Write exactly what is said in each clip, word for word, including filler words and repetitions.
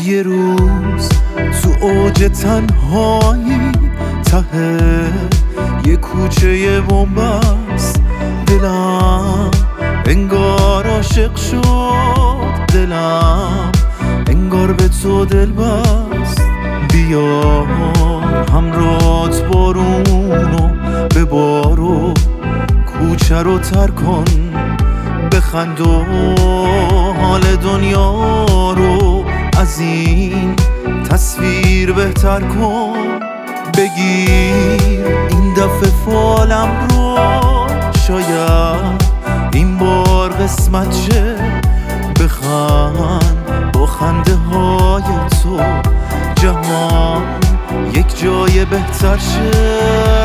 یه روز تو اوج تنهایی ته یه کوچه بنبست، دلم انگار عاشق شد، دلم انگار به تو دل بست. بیا همراهت بارونو ببارو، کوچه رو تر کن، بخند و حال دنیا رو از این تصویر بهتر کن. بگیر این دفعه فالم رو، شاید این بار قسمت شه. بخند با خنده های تو، جهان یک جای بهتر شه.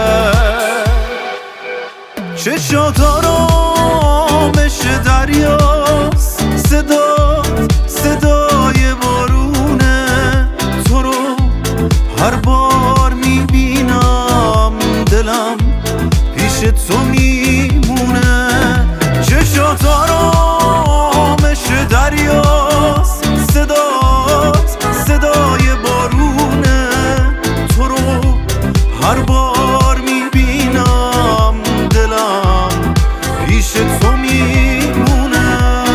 چشات آرامش دریاست، صدات صدای بارونه، تو رو هر بار میبینم دلم پیش تو میمونه. چشات آرامش دریاست، صدات صدای بارونه، تو رو هر بار میبینم دلم پیش تو میمونه.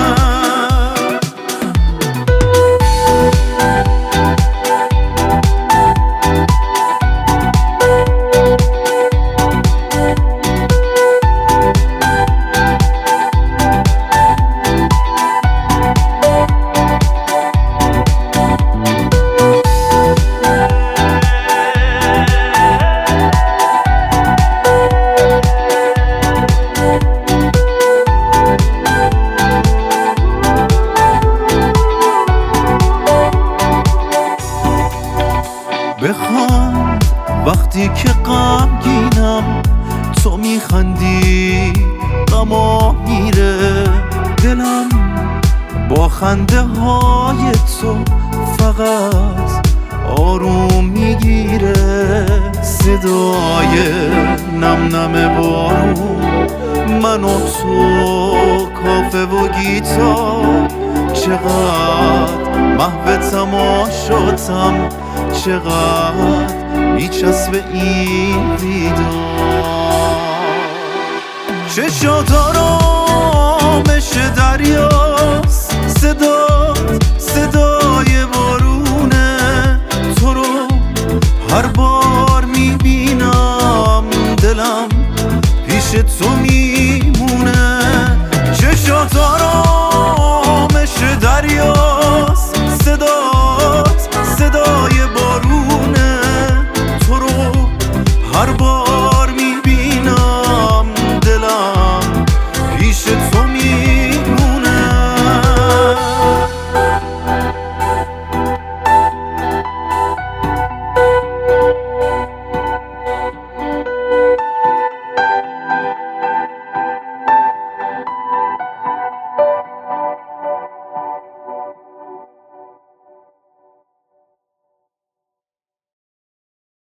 بخند وقتی که غمگینم، تو میخندی غما میره. دلم با خنده های تو فقط آروم میگیره. صدای نم نم بارون، من و تو، کافه و گیتار، چقدر محو تماشاتم، چقدر میچسبه این دیدار. چشات آرامش دریاست، صدات صدای بارونه، تو رو هر بار میبینم دلم پیش تو میمونه. چشات